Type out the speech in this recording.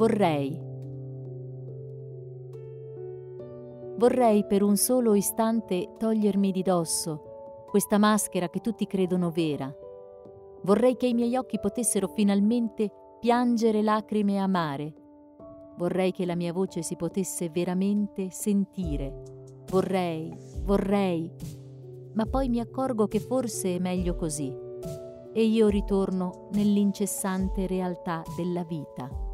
Vorrei per un solo istante togliermi di dosso questa maschera che tutti credono vera. Vorrei che i miei occhi potessero finalmente piangere lacrime amare. Vorrei che la mia voce si potesse veramente sentire. Vorrei, ma poi mi accorgo che forse è meglio così e io ritorno nell'incessante realtà della vita.